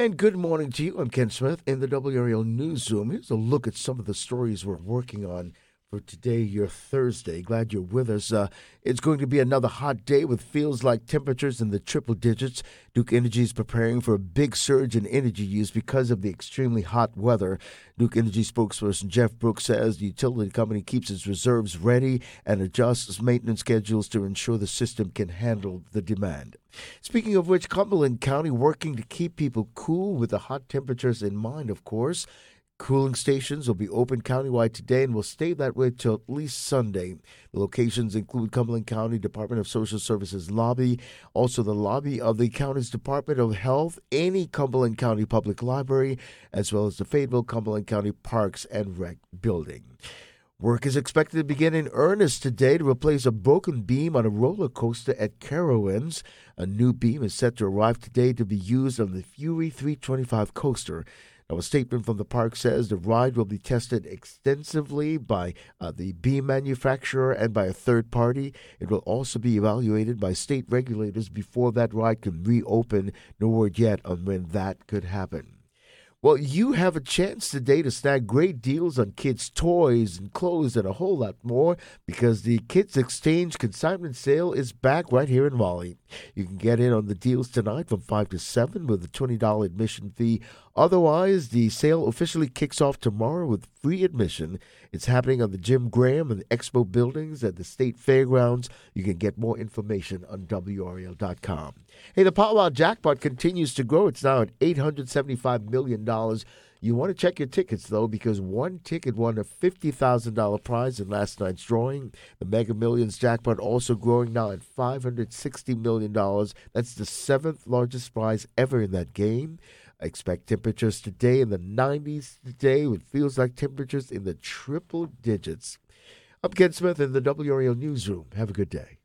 And good morning to you. I'm Ken Smith in the WRL Newsroom. Here's a look at some of the stories we're working on for today, your Thursday. Glad you're with us. It's going to be another hot day with feels like temperatures in the triple digits. Duke Energy is preparing for a big surge in energy use because of the extremely hot weather. Duke Energy spokesperson Jeff Brooks says the utility company keeps its reserves ready and adjusts maintenance schedules to ensure the system can handle the demand. Speaking of which, Cumberland County working to keep people cool with the hot temperatures in mind, of course. Cooling stations will be open countywide today and will stay that way till at least Sunday. The locations include Cumberland County Department of Social Services lobby, also the lobby of the county's Department of Health, any Cumberland County Public Library, as well as the Fayetteville Cumberland County Parks and Rec building. Work is expected to begin in earnest today to replace a broken beam on a roller coaster at Carowinds. A new beam is set to arrive today to be used on the Fury 325 coaster. Now, a statement from the park says the ride will be tested extensively by the beam manufacturer and by a third party. It will also be evaluated by state regulators before that ride can reopen. No word yet on when that could happen. Well, you have a chance today to snag great deals on kids' toys and clothes and a whole lot more because the Kids Exchange Consignment Sale is back right here in Raleigh. You can get in on the deals tonight from 5 to 7 with a $20 admission fee. Otherwise, the sale officially kicks off tomorrow with free admission. It's happening on the Jim Graham and Expo buildings at the State Fairgrounds. You can get more information on WRL.com. Hey, the Powerball jackpot continues to grow. It's now at $875 million. You want to check your tickets, though, because one ticket won a $50,000 prize in last night's drawing. The Mega Millions jackpot also growing now at $560 million. That's the seventh largest prize ever in that game. I expect temperatures today in the 90s today with feels like temperatures in the triple digits. I'm Ken Smith in the WRL Newsroom. Have a good day.